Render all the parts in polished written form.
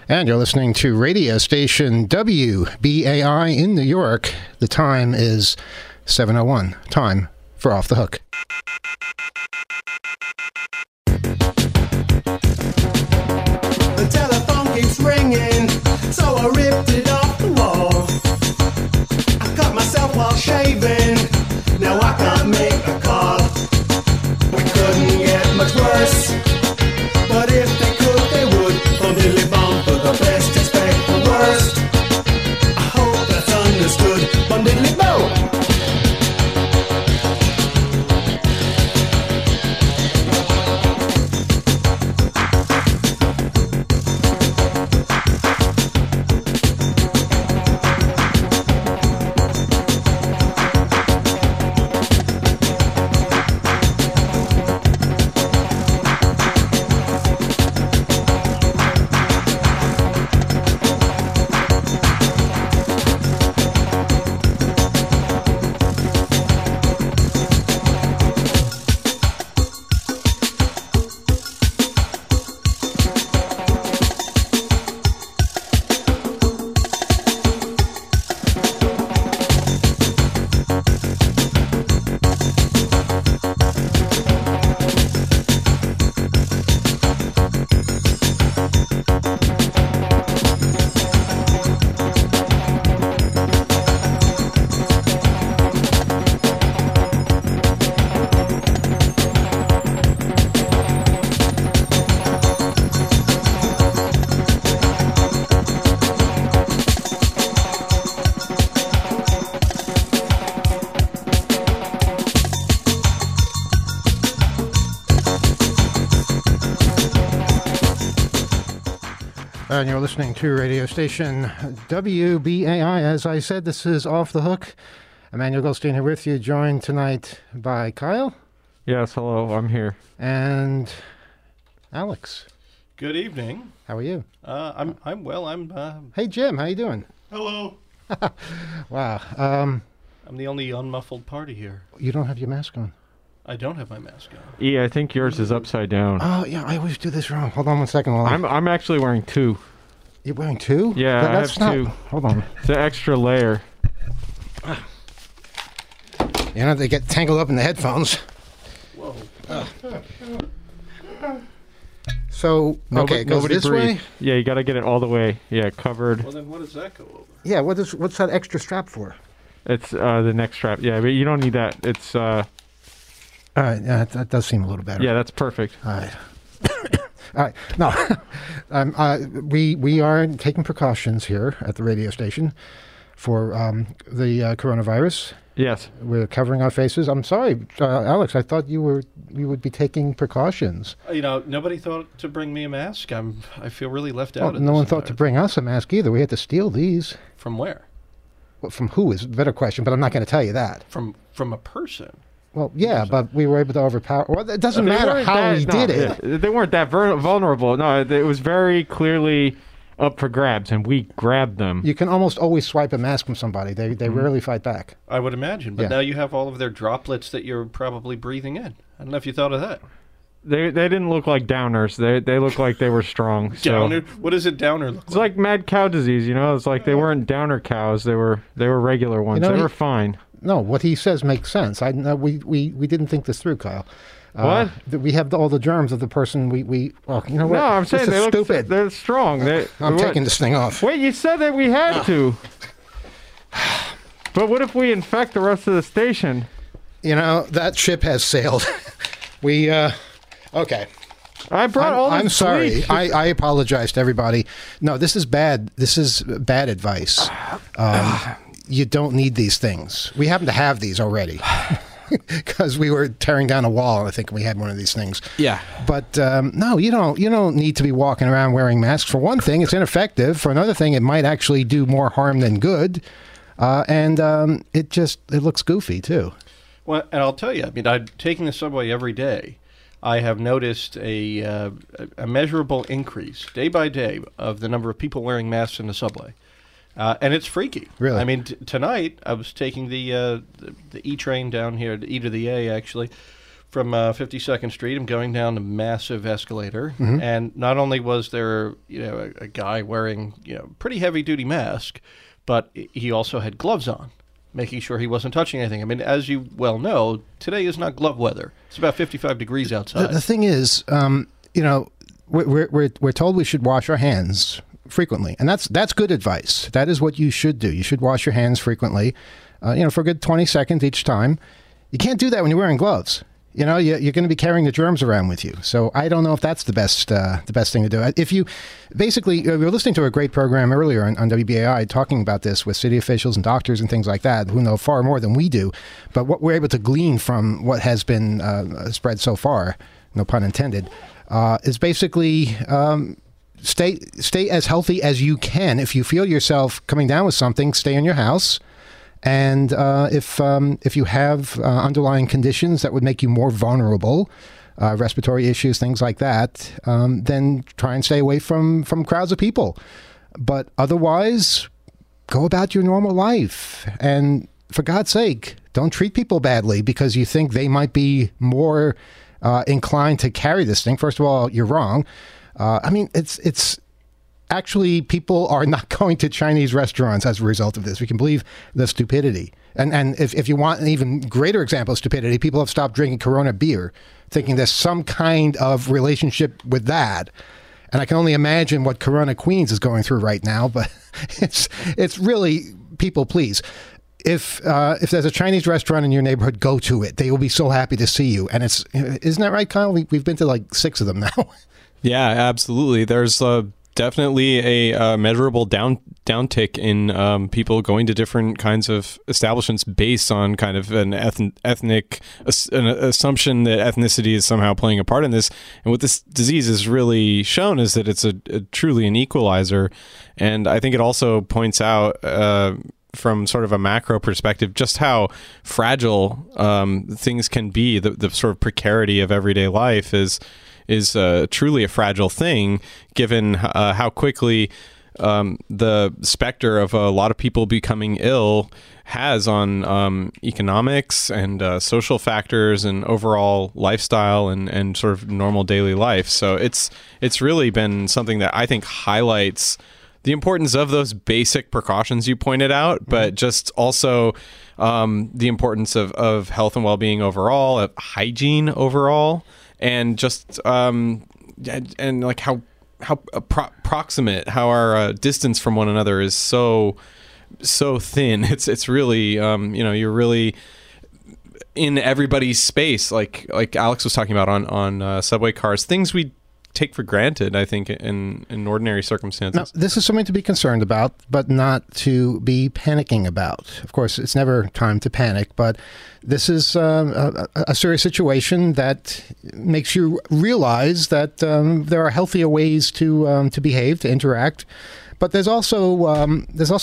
And you're listening to radio station WBAI in New York. The time is 7:01. Time for Off the Hook. The telephone keeps ringing, so I ripped it off the wall. I cut myself while shaving, now I can't make a call. We couldn't get much worse, but if they could, they would. Bum diddly bum, for the best, expect the worst. I hope that's understood. Bum diddly bum. And you're listening to radio station WBAI. As I said, this is Off the Hook. Emmanuel Goldstein here with you, joined tonight by Kyle. Yes, hello, I'm here. And Alex. Good evening. How are you? I'm well. Hey, Jim, how you doing? Hello. Wow. I'm the only unmuffled party here. You don't have your mask on. I don't have my mask on. Yeah, I think yours is upside down. Oh, yeah, I always do this wrong. Hold on one second. While I'm actually wearing two. You're wearing two? Yeah, That's I have two. Hold on. It's an extra layer. You know, they get tangled up in the headphones. Whoa. So, okay, it goes Nobody this breathe. way? Yeah, you got to get it all the way. Yeah, covered. Well, then what does that go over? Yeah, what's that extra strap for? It's the neck strap. Yeah, but you don't need that. It's All right, yeah, that does seem a little better. yeah, that's perfect. All right. All right. No, we are taking precautions here at the radio station for the coronavirus. Yes. We're covering our faces. I'm sorry, Alex. I thought you would be taking precautions. You know, nobody thought to bring me a mask. I feel really left out. Well, no one thought to bring us a mask either. We had to steal these. From where? Well, from who is a better question, but I'm not going to tell you that. From a person. Well, yeah, but we were able to overpower. Well, it doesn't matter how we did it. Yeah, they weren't that vulnerable. No, it was very clearly up for grabs, and we grabbed them. You can almost always swipe a mask from somebody. They rarely fight back. I would imagine, but Yeah. now you have all of their droplets that you're probably breathing in. I don't know if you thought of that. They didn't look like downers. They looked like they were strong. So. Downer? What does a downer look It's like mad cow disease, you know. It's like they weren't downer cows. They were regular ones. You know, they were fine. No, what he says makes sense. We didn't think this through, Kyle. What? That we have all the germs of the person well, you know what? No, I'm saying This they is look stupid. They're strong. I'm taking this thing off. Wait, you said that we had to. But what if we infect the rest of the station? You know, that ship has sailed. Okay. I brought all this I'm sorry. bleach. I apologize to everybody. No, this is bad. This is bad advice. You don't need these things. We happen to have these already. Because we were tearing down a wall, I think we had one of these things. Yeah. But no, you don't need to be walking around wearing masks. For one thing, it's ineffective. For another thing, it might actually do more harm than good. And it looks goofy too. Well, and I'll tell you, I mean, I'm taking the subway every day. I have noticed a measurable increase day by day of the number of people wearing masks in the subway. And it's freaky. Really? I mean, tonight I was taking the E train down here, the E to the A, actually, from 52nd Street. I'm going down a massive escalator, and not only was there, a guy wearing, pretty heavy-duty mask, but he also had gloves on, making sure he wasn't touching anything. I mean, as you well know, today is not glove weather. It's about 55 degrees outside. The thing is, we're told we should wash our hands frequently, and that's good advice. That is what you should do. You should wash your hands frequently, for a good 20 seconds each time. You can't do that when you're wearing gloves. You're going to be carrying the germs around with you. So I don't know if that's the best thing to do. If you basically, we were listening to a great program earlier on WBAI talking about this with city officials and doctors and things like that who know far more than we do. But what we're able to glean from what has been spread so far, no pun intended, is basically stay as healthy as you can. If you feel yourself coming down with something, stay in your house. And if you have underlying conditions that would make you more vulnerable, respiratory issues, things like that, then try and stay away from crowds of people. But otherwise, go about your normal life. And for God's sake, don't treat people badly because you think they might be more inclined to carry this thing. First of all, you're wrong. It's actually, people are not going to Chinese restaurants as a result of this. We can believe the stupidity. And if you want an even greater example of stupidity, people have stopped drinking Corona beer, thinking there's some kind of relationship with that. And I can only imagine what Corona Queens is going through right now, but it's really, people, please. If there's a Chinese restaurant in your neighborhood, go to it. They will be so happy to see you. And isn't that right, Kyle? We've been to like 6 of them now. Yeah, absolutely. There's definitely a measurable downtick in people going to different kinds of establishments based on kind of an ethnic an assumption that ethnicity is somehow playing a part in this. And what this disease has really shown is that it's a truly an equalizer. And I think it also points out from sort of a macro perspective just how fragile things can be. The sort of precarity of everyday life is truly a fragile thing, given how quickly the specter of a lot of people becoming ill has on economics and social factors and overall lifestyle and sort of normal daily life. So it's really been something that I think highlights the importance of those basic precautions you pointed out, but just also the importance of health and well-being overall, of hygiene overall. And just and like how proximate, how our distance from one another is so thin. It's really you're really in everybody's space. Like Alex was talking about on subway cars, things we take for granted, I think, in ordinary circumstances. Now, this is something to be concerned about, but not to be panicking about. Of course, it's never time to panic, but this is a serious situation that makes you realize that there are healthier ways to behave, to interact. But there's also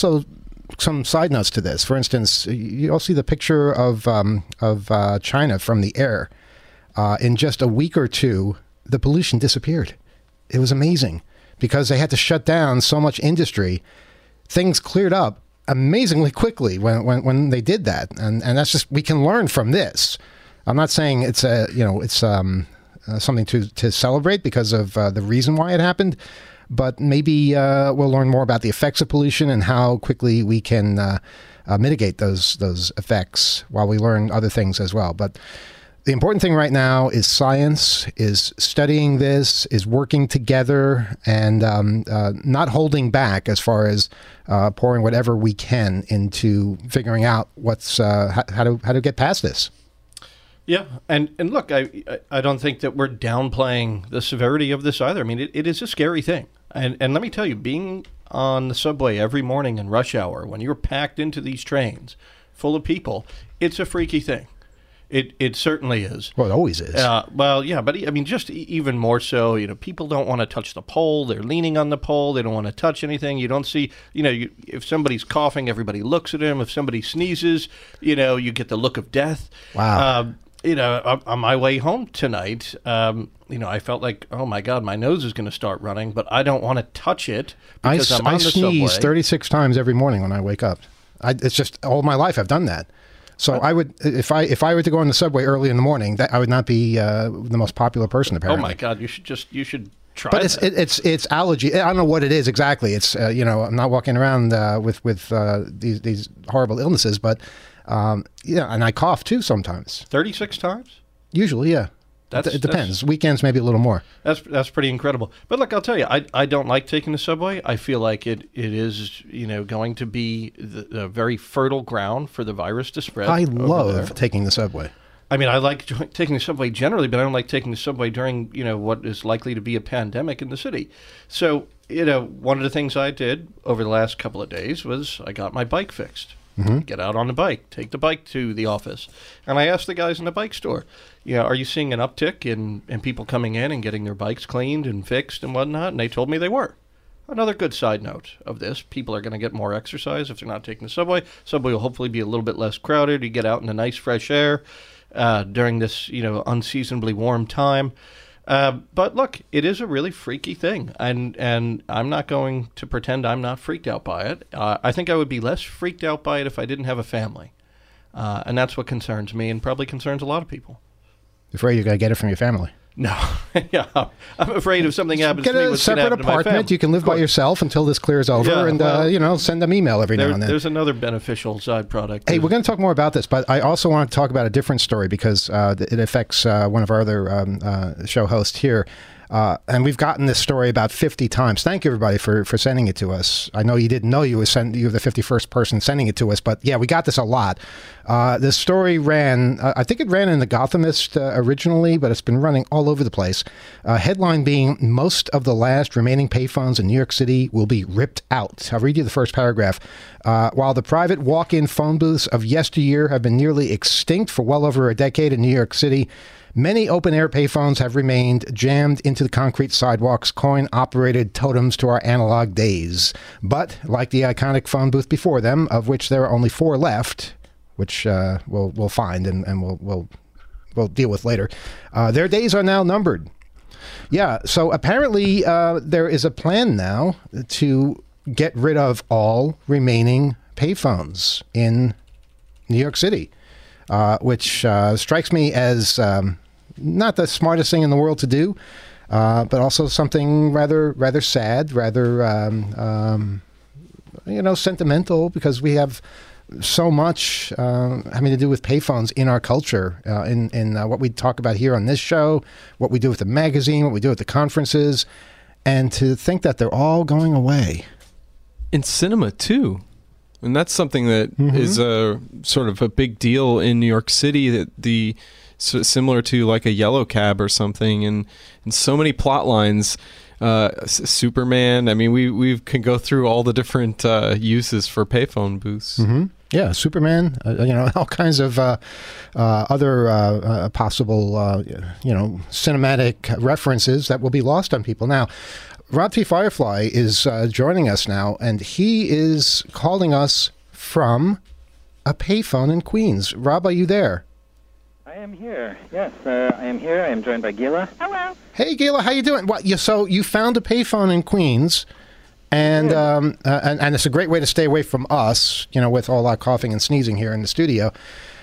some side notes to this. For instance, you all see the picture of China from the air. In just a week or two, the pollution disappeared. It was amazing because they had to shut down so much industry. Things cleared up amazingly quickly when they did that, and that's just, we can learn from this. I'm not saying it's something to celebrate because of the reason why it happened, but maybe we'll learn more about the effects of pollution and how quickly we can mitigate those effects while we learn other things as well. But the important thing right now is science, is studying this, is working together, and not holding back as far as pouring whatever we can into figuring out what's how to get past this. Yeah, and look, I don't think that we're downplaying the severity of this either. I mean, it is a scary thing, and let me tell you, being on the subway every morning in rush hour when you're packed into these trains full of people, it's a freaky thing. It certainly is. Well, it always is. Well, yeah, but I mean, just even more so, people don't want to touch the pole. They're leaning on the pole. They don't want to touch anything. You don't see, if somebody's coughing, everybody looks at him. If somebody sneezes, you get the look of death. Wow. On my way home tonight, I felt like, oh my God, my nose is going to start running, but I don't want to touch it because I sneeze 36 times every morning when I wake up. It's just all my life I've done that. So I would, if I were to go on the subway early in the morning, that I would not be the most popular person Oh apparently. my God, you should try But that. it's allergy. I don't know what it is exactly. It's I'm not walking around with these horrible illnesses, but and I cough too sometimes. 36 times? Usually, yeah. That's- It depends. Weekends maybe a little more. That's pretty incredible. But look, I'll tell you, I don't like taking the subway. I feel like it is going to be the very fertile ground for the virus to spread. I over love there. taking the subway. I mean, I like taking the subway generally, but I don't like taking the subway during what is likely to be a pandemic in the city. So one of the things I did over the last couple of days was I got my bike fixed. Get out on the bike, take the bike to the office. And I asked the guys in the bike store, are you seeing an uptick in people coming in and getting their bikes cleaned and fixed and whatnot? And they told me they were. Another good side note of this, people are going to get more exercise if they're not taking the subway. Subway will hopefully be a little bit less crowded. You get out in the nice fresh air during this unseasonably warm time. But look, it is a really freaky thing, and I'm not going to pretend I'm not freaked out by it. I think I would be less freaked out by it if I didn't have a family, and that's what concerns me and probably concerns a lot of people. Afraid you're going to get it from your family. No, yeah, I'm afraid if something happens Get to me, a what's going to separate happen to my family. apartment. You can live by yourself until this clears over, Yeah, and well, send them email every now and then. There's another beneficial side product. Hey, we're going to talk more about this, but I also want to talk about a different story because it affects one of our other show hosts here. And we've gotten this story about 50 times. Thank you, everybody, for sending it to us. I know you didn't know you were the 51st person sending it to us, but yeah, we got this a lot. This story ran, I think it ran in the Gothamist originally, but it's been running all over the place. Headline being, most of the last remaining payphones in New York City will be ripped out. I'll read you the first paragraph. While the private walk-in phone booths of yesteryear have been nearly extinct for well over a decade in New York City, many open-air payphones have remained jammed into the concrete sidewalks, coin-operated totems to our analog days. But, like the iconic phone booth before them, of which there are only 4 left, which we'll find and we'll deal with later, their days are now numbered. Yeah, so apparently there is a plan now to get rid of all remaining payphones in New York City, which strikes me as not the smartest thing in the world to do, but also something rather sad, rather sentimental, because we have so much having to do with payphones in our culture, in what we talk about here on this show, what we do with the magazine, what we do at the conferences, and to think that they're all going away. In cinema too. And that's something that is a sort of a big deal in New York City, that similar to like a Yellow Cab or something, and so many plot lines. Superman. I mean, we can go through all the different uses for payphone booths. Yeah, Superman. All kinds of other possible cinematic references that will be lost on people. Now, Rob T. Firefly is joining us now, and he is calling us from a payphone in Queens. Rob, are you there? I am here. Yes, I am here. I am joined by Gila. Hello. Hey, Gila, how you doing? So you found a payphone in Queens, and it's a great way to stay away from us, with all our coughing and sneezing here in the studio.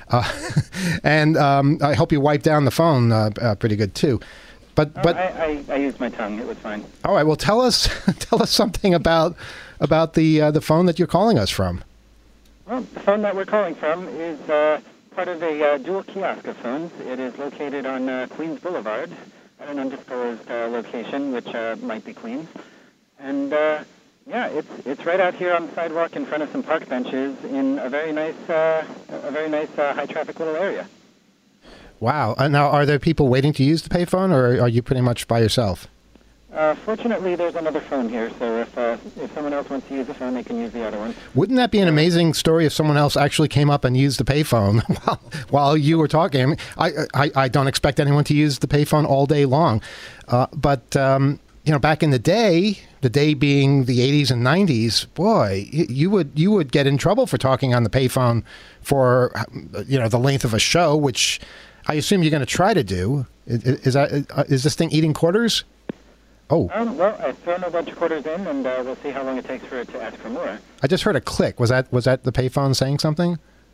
And I hope you wiped down the phone pretty good too. But I used my tongue. It was fine. All right. Well, tell us something about the phone that you're calling us from. Well, the phone that we're calling from is part of a dual kiosk of phones. It is located on Queens Boulevard at an undisclosed location, which might be Queens. And it's right out here on the sidewalk in front of some park benches in a very nice high traffic little area. Wow. Now, are there people waiting to use the payphone, or are you pretty much by yourself? Fortunately, there's another phone here, so if someone else wants to use the phone, they can use the other one. Wouldn't that be an amazing story if someone else actually came up and used the payphone while you were talking? I don't expect anyone to use the payphone all day long, but back in the day being the 80s and 90s, boy, you would get in trouble for talking on the payphone for the length of a show, which I assume you're going to try to do. Is this thing eating quarters? Oh. Well, I've thrown a bunch of quarters in, and we'll see how long it takes for it to ask for more. I just heard a click. Was that the payphone saying something?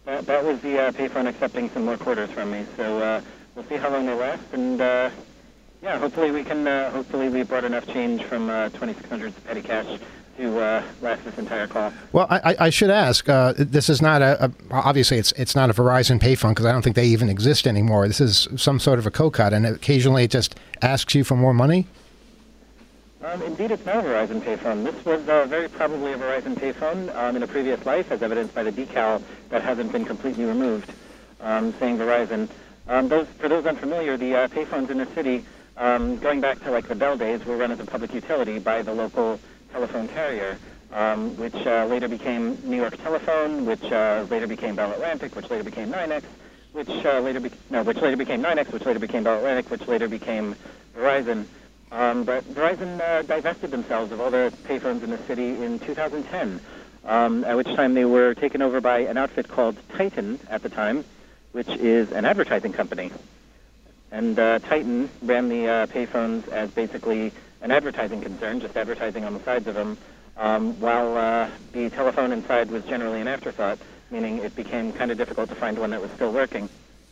That was the payphone accepting some more quarters from me. So we'll see how long they last, and yeah, hopefully we can. Hopefully we brought enough change from 2,600 petty cash to last this entire call. Well, I should ask. This is not obviously it's not a Verizon payphone because I don't think they even exist anymore. This is some sort of a co-cut, and occasionally it just asks you for more money. Indeed, it's now a Verizon payphone. This was very probably a Verizon payphone in a previous life, as evidenced by the decal that hasn't been completely removed, saying Verizon. For those unfamiliar, the payphones in the city, going back to like the Bell days, were run as a public utility by the local telephone carrier, which later became New York Telephone, which later became Bell Atlantic, which later became NYNEX, which later became NYNEX, which later became Bell Atlantic, which later became Verizon. But Verizon divested themselves of all the payphones in the city in 2010, at which time they were taken over by an outfit called Titan at the time, which is an advertising company. And Titan ran the payphones as basically an advertising concern, just advertising on the sides of them, while the telephone inside was generally an afterthought, meaning it became kind of difficult to find one that was still working.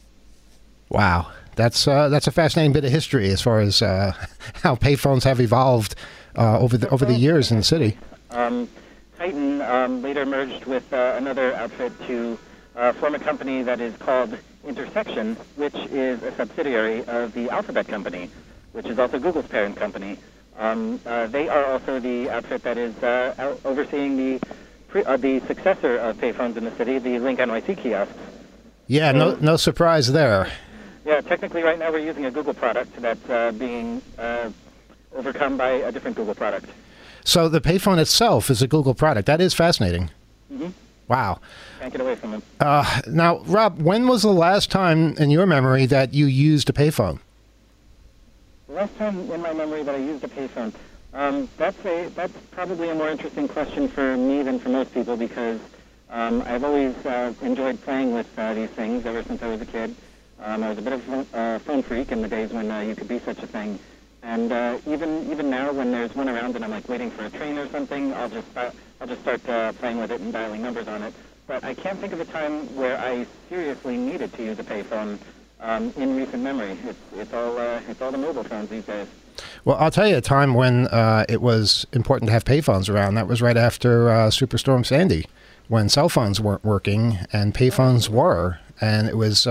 Wow. That's a fascinating bit of history as far as how payphones have evolved over the years in the city. Titan later merged with another outfit to form a company that is called Intersection, which is a subsidiary of the Alphabet Company, which is also Google's parent company. They are also the outfit that is overseeing the successor of payphones in the city, the Link NYC kiosks. Yeah, no surprise there. Yeah, technically right now we're using a Google product that's being overcome by a different Google product. So the payphone itself is a Google product. That is fascinating. Mm-hmm. Wow. Can't get away from it. Now, Rob, when was the last time in your memory that you used a payphone? The last time in my memory that I used a payphone, that's probably a more interesting question for me than for most people because I've always enjoyed playing with these things ever since I was a kid. I was a bit of a phone freak in the days when you could be such a thing. And even now, when there's one around and I'm like waiting for a train or something, I'll just start playing with it and dialing numbers on it. But I can't think of a time where I seriously needed to use a payphone in recent memory. It's all the mobile phones these days. Well, I'll tell you a time when it was important to have payphones around. That was right after Superstorm Sandy, when cell phones weren't working and payphones were, and it was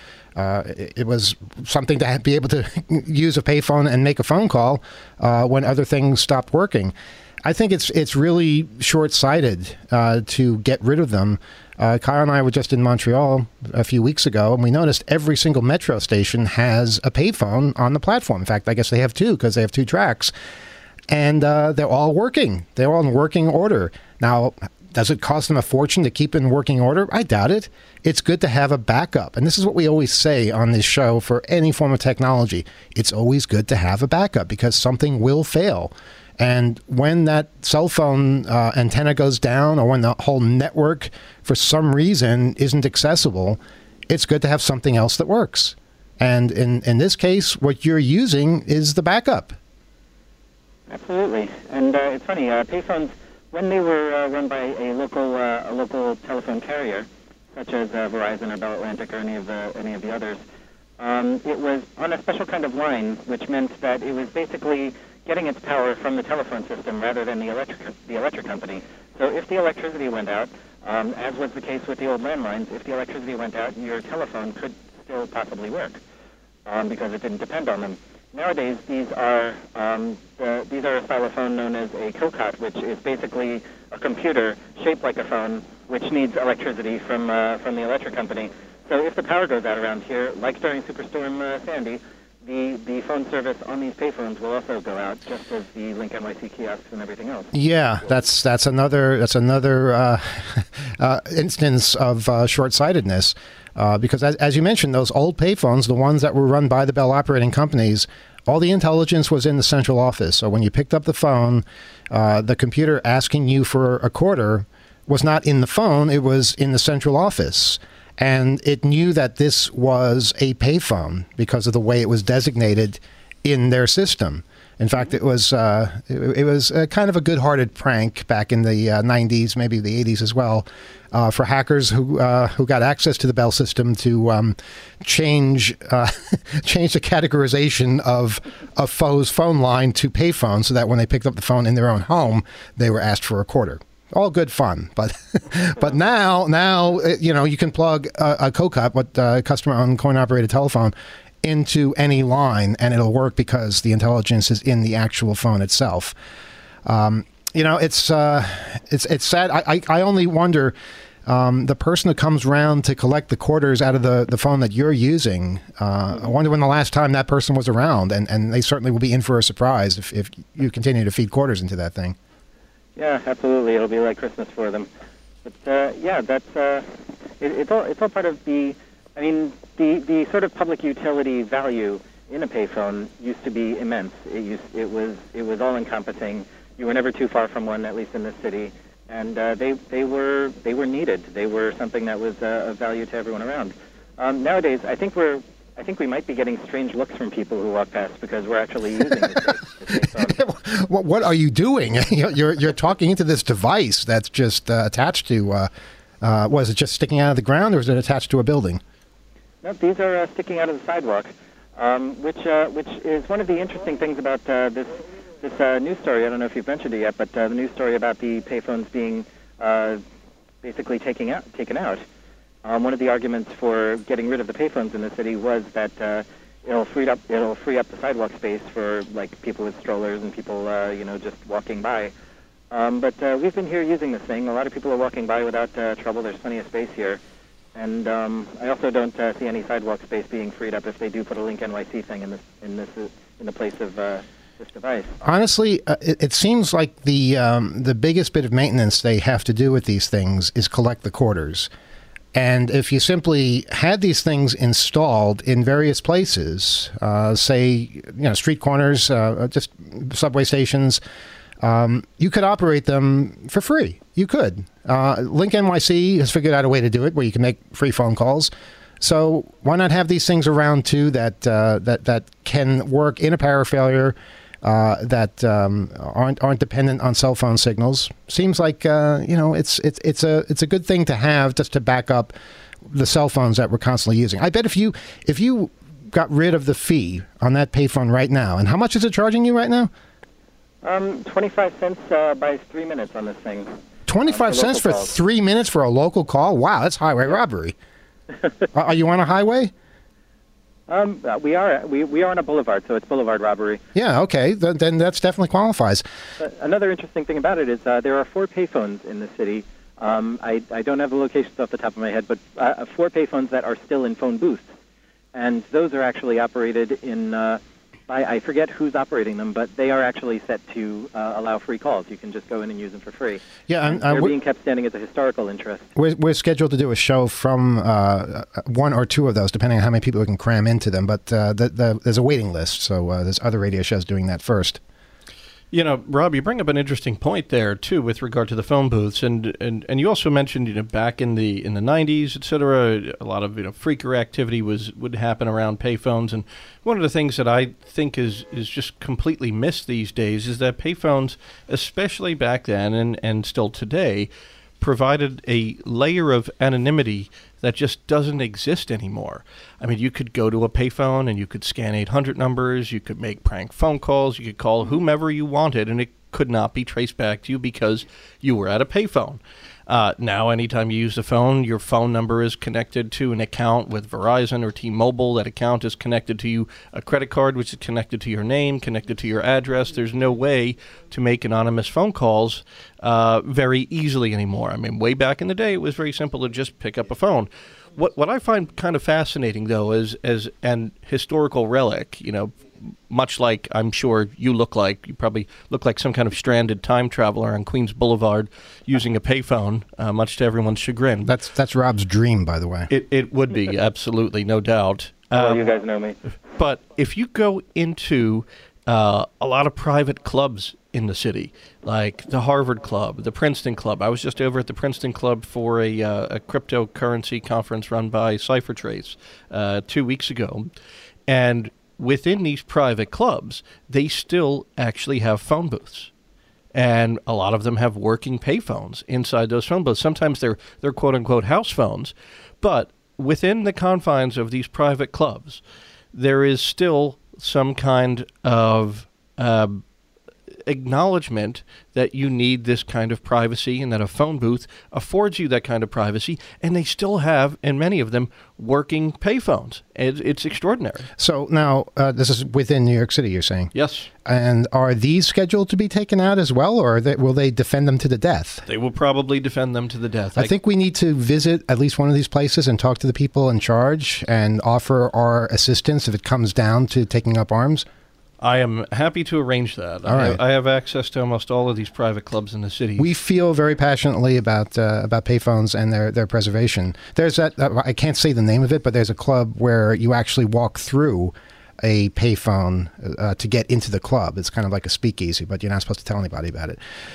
something to be able to use a payphone and make a phone call when other things stopped working. I think it's really short-sighted to get rid of them. Kyle and I were just in Montreal a few weeks ago, and we noticed every single metro station has a payphone on the platform. In fact, I guess they have two because they have two tracks. And they're all working. They're all in working order. Now, does it cost them a fortune to keep in working order? I doubt it. It's good to have a backup. And this is what we always say on this show for any form of technology. It's always good to have a backup because something will fail. And when that cell phone antenna goes down or when the whole network for some reason isn't accessible, it's good to have something else that works. And in this case, what you're using is the backup. Absolutely. And it's funny, payphones, when they were run by a local telephone carrier, such as Verizon or Bell Atlantic or any of the others, it was on a special kind of line, which meant that it was basically getting its power from the telephone system rather than the electric company. So if the electricity went out, as was the case with the old landlines, if the electricity went out, your telephone could still possibly work because it didn't depend on them. Nowadays, these are a xylophone known as a cocot, which is basically a computer shaped like a phone, which needs electricity from the electric company. So if the power goes out around here, like during Superstorm Sandy, the phone service on these payphones will also go out, just as the Link NYC kiosks and everything else. Yeah, that's another instance of short-sightedness. Because as you mentioned, those old payphones, the ones that were run by the Bell operating companies, all the intelligence was in the central office. So when you picked up the phone, the computer asking you for a quarter was not in the phone, it was in the central office. And it knew that this was a payphone because of the way it was designated in their system. In fact, it was kind of a good-hearted prank back in the 90s, maybe the 80s as well, for hackers who got access to the Bell system to change change the categorization of a foe's phone line to payphone, so that when they picked up the phone in their own home, they were asked for a quarter. All good fun, but now you can plug a CoCup, what customer-owned coin-operated telephone, into any line, and it'll work because the intelligence is in the actual phone itself. It's sad. I only wonder, the person who comes around to collect the quarters out of the phone that you're using, I wonder when the last time that person was around, and they certainly will be in for a surprise if you continue to feed quarters into that thing. Yeah, absolutely. It'll be like Christmas for them. But it's all part of the. I mean, the sort of public utility value in a payphone used to be immense. It was all encompassing. You were never too far from one, at least in this city, and they were needed. They were something that was of value to everyone around. Nowadays, I think we might be getting strange looks from people who walk past because we're actually using this payphone. What are you doing? You're talking into this device that's just attached to. Was it just sticking out of the ground, or is it attached to a building? No, these are sticking out of the sidewalk, which is one of the interesting things about this news story. I don't know if you've mentioned it yet, but the news story about the payphones being basically taken out. One of the arguments for getting rid of the payphones in the city was that it'll free up the sidewalk space for like people with strollers and people just walking by. But we've been here using this thing. A lot of people are walking by without trouble. There's plenty of space here. And I also don't see any sidewalk space being freed up if they do put a Link NYC thing in the place of this device. Honestly, it seems like the biggest bit of maintenance they have to do with these things is collect the quarters. And if you simply had these things installed in various places, say street corners, just subway stations, you could operate them for free. You could. Link NYC has figured out a way to do it where you can make free phone calls. So why not have these things around too that can work in a power failure, that aren't dependent on cell phone signals? Seems like it's a good thing to have just to back up the cell phones that we're constantly using. I bet if you got rid of the fee on that payphone right now, and how much is it charging you right now? 25 cents by 3 minutes on this thing. 25 cents for 3 minutes for a local call? Wow, that's highway robbery. Are you on a highway? We are on a boulevard, so it's boulevard robbery. Yeah, okay, then that's definitely qualifies. Another interesting thing about it is there are 4 payphones in the city. I don't have the locations off the top of my head, but 4 payphones that are still in phone booths. And those are actually operated in... I forget who's operating them, but they are actually set to allow free calls. You can just go in and use them for free. Yeah, they're being kept standing as a historical interest. We're scheduled to do a show from 1 or 2 of those, depending on how many people we can cram into them. But there's a waiting list, so there's other radio shows doing that first. Rob, you bring up an interesting point there too with regard to the phone booths, and you also mentioned back in the 90s, et cetera, a lot of freaker activity would happen around payphones, and one of the things that I think is just completely missed these days is that payphones, especially back then and still today, provided a layer of anonymity that just doesn't exist anymore. I mean, you could go to a payphone and you could scan 800 numbers, you could make prank phone calls, you could call whomever you wanted, and it could not be traced back to you because you were at a payphone. Now, anytime you use the phone, your phone number is connected to an account with Verizon or T-Mobile. That account is connected to a credit card, which is connected to your name, connected to your address. There's no way to make anonymous phone calls very easily anymore. I mean, way back in the day, it was very simple to just pick up a phone. What I find kind of fascinating, though, is as an historical relic, much like I'm sure you probably look like some kind of stranded time traveler on Queens Boulevard using a payphone, much to everyone's chagrin. That's Rob's dream, by the way. It would be, absolutely, no doubt. Well, you guys know me. But if you go into a lot of private clubs in the city, like the Harvard Club, the Princeton Club. I was just over at the Princeton Club for a cryptocurrency conference run by CipherTrace 2 weeks ago, and within these private clubs, they still actually have phone booths. And a lot of them have working payphones inside those phone booths. Sometimes they're quote-unquote house phones. But within the confines of these private clubs, there is still some kind of acknowledgement that you need this kind of privacy and that a phone booth affords you that kind of privacy, and they still have, in many of them, working payphones. It's extraordinary. So now, this is within New York City, you're saying? Yes. And are these scheduled to be taken out as well, or will they defend them to the death? They will probably defend them to the death. I think we need to visit at least one of these places and talk to the people in charge and offer our assistance if it comes down to taking up arms. I am happy to arrange that. All right. I have access to almost all of these private clubs in the city. We feel very passionately about payphones and their preservation. There's that I can't say the name of it, but there's a club where you actually walk through a payphone to get into the club. It's kind of like a speakeasy, but you're not supposed to tell anybody about it.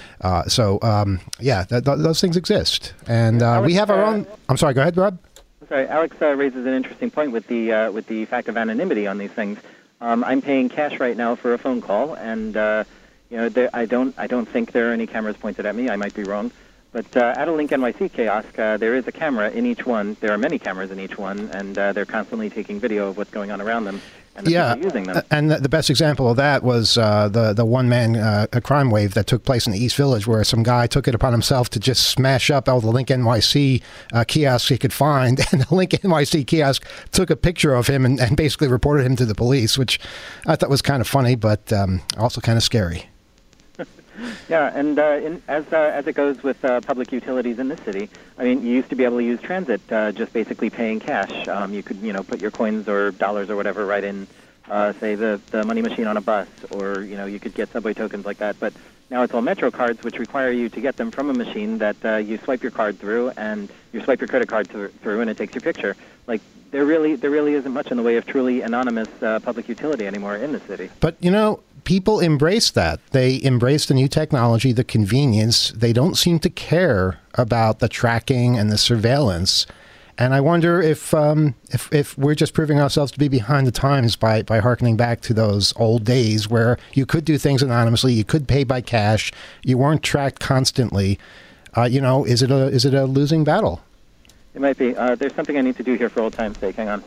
Those things exist, and we have our own. I'm sorry. Go ahead, Rob. Sorry, Alex raises an interesting point with the fact of anonymity on these things. I'm paying cash right now for a phone call, and I don't think there are any cameras pointed at me. I might be wrong, but at a Link NYC kiosk, there is a camera in each one. There are many cameras in each one, and they're constantly taking video of what's going on around them. And the people using them. And the best example of that was the one-man crime wave that took place in the East Village, where some guy took it upon himself to just smash up all the Link NYC kiosks he could find, and the Link NYC kiosk took a picture of him and basically reported him to the police, which I thought was kind of funny, but also kind of scary. Yeah, and as it goes with public utilities in this city, I mean, you used to be able to use transit just basically paying cash. You could, put your coins or dollars or whatever right in, say, the money machine on a bus, or, you could get subway tokens like that. But now it's all Metro cards, which require you to get them from a machine that you swipe your card through, and you swipe your credit card through, and it takes your picture. Like, there really isn't much in the way of truly anonymous public utility anymore in the city. But, people embrace that. They embrace the new technology, the convenience. They don't seem to care about the tracking and the surveillance. And I wonder if we're just proving ourselves to be behind the times by hearkening back to those old days where you could do things anonymously, you could pay by cash, you weren't tracked constantly. Is it a losing battle? It might be. There's something I need to do here for old time's sake. Hang on.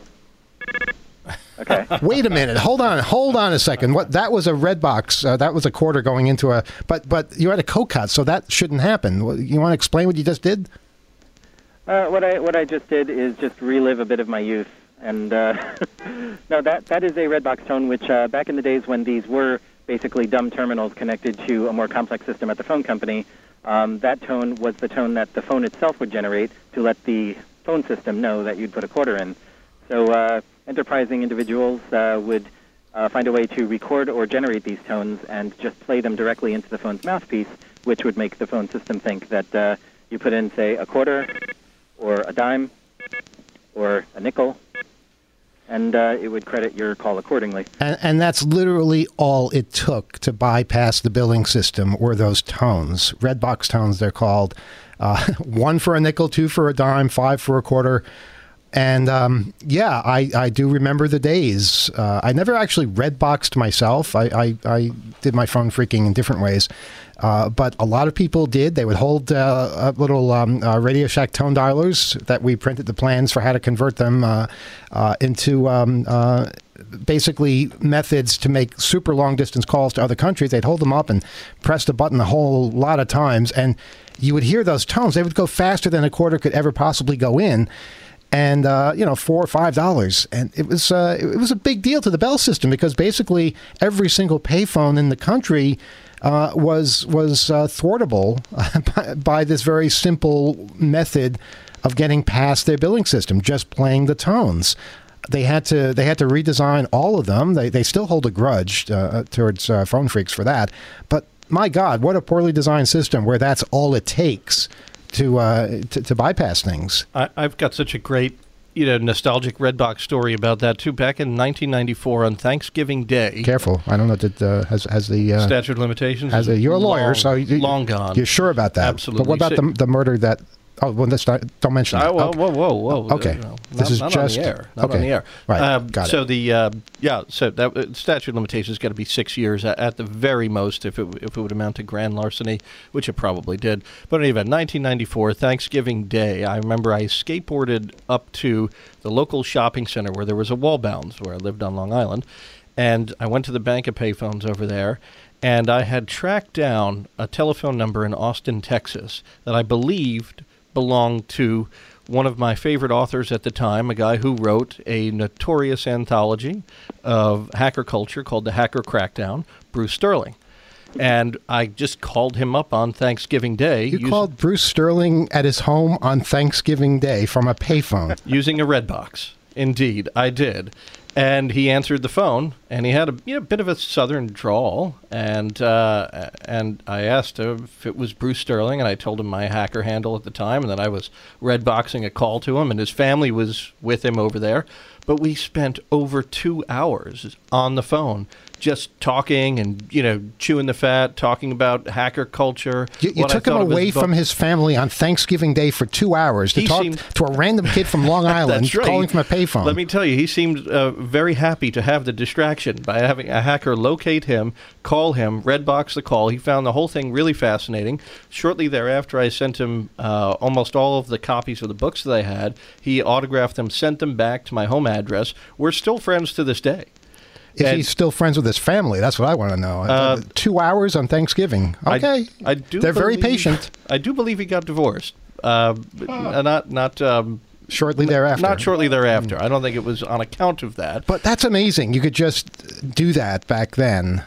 Okay. Wait a minute. Hold on a second. What? That was a red box. That was a quarter going into a. But you had a co-cut, so that shouldn't happen. You want to explain what you just did? What I just did is just relive a bit of my youth, and no, that is a red box tone, which back in the days when these were basically dumb terminals connected to a more complex system at the phone company, that tone was the tone that the phone itself would generate to let the phone system know that you'd put a quarter in. So enterprising individuals would find a way to record or generate these tones and just play them directly into the phone's mouthpiece, which would make the phone system think that you put in, say, a quarter or a dime or a nickel, and it would credit your call accordingly. And that's literally all it took to bypass the billing system, were those tones. Red box tones, they're called. 1 for a nickel, 2 for a dime, 5 for a quarter. And I do remember the days. I never actually red boxed myself. I did my phone freaking in different ways. But a lot of people did. They would hold little Radio Shack tone dialers that we printed the plans for how to convert them into basically methods to make super long distance calls to other countries. They'd hold them up and press the button a whole lot of times. And you would hear those tones. They would go faster than a quarter could ever possibly go in. And, $4 or $5. And it was a big deal to the Bell system, because basically every single payphone in the country was thwartable by this very simple method of getting past their billing system, just playing the tones. They had to redesign all of them. They still hold a grudge towards phone freaks for that. But my God, what a poorly designed system where that's all it takes to bypass things. I've got such a great, nostalgic Redbox story about that too. Back in 1994 on Thanksgiving Day. Careful, I don't know that has the statute of limitations. You're a lawyer, so long gone. You're sure about that? Absolutely. But what about the murder that Oh, well, don't mention that. Whoa. Okay. This is not just on the air. okay. On the air. Right. Got so it. so that statute of limitations has got to be 6 years at the very most if it would amount to grand larceny, which it probably did. But anyway, 1994, Thanksgiving Day, I remember I skateboarded up to the local shopping center where there was a Wallbounds, where I lived on Long Island, and I went to the bank of payphones over there, and I had tracked down a telephone number in Austin, Texas, that I believed belonged to one of my favorite authors at the time, a guy who wrote a notorious anthology of hacker culture called The Hacker Crackdown, Bruce Sterling. And I just called him up on Thanksgiving Day. You called Bruce Sterling at his home on Thanksgiving Day from a payphone. Using a Redbox. Indeed, I did. And he answered the phone, and he had a bit of a southern drawl, and I asked him if it was Bruce Sterling, and I told him my hacker handle at the time, and that I was Redboxing a call to him, and his family was with him over there. But we spent over 2 hours on the phone just talking and, chewing the fat, talking about hacker culture. You took him away from his family on Thanksgiving Day for 2 hours to talk to a random kid from Long Island That's right. calling from a payphone. Let me tell you, he seemed very happy to have the distraction by having a hacker locate him, call him, Redbox the call. He found the whole thing really fascinating. Shortly thereafter, I sent him almost all of the copies of the books that I had. He autographed them, sent them back to my home address. We're still friends to this day. Is he still friends with his family? That's what I want to know. 2 hours on Thanksgiving. Okay. I do. They're very patient. I do believe he got divorced. Not shortly thereafter. Not shortly thereafter. I don't think it was on account of that. But that's amazing. You could just do that back then.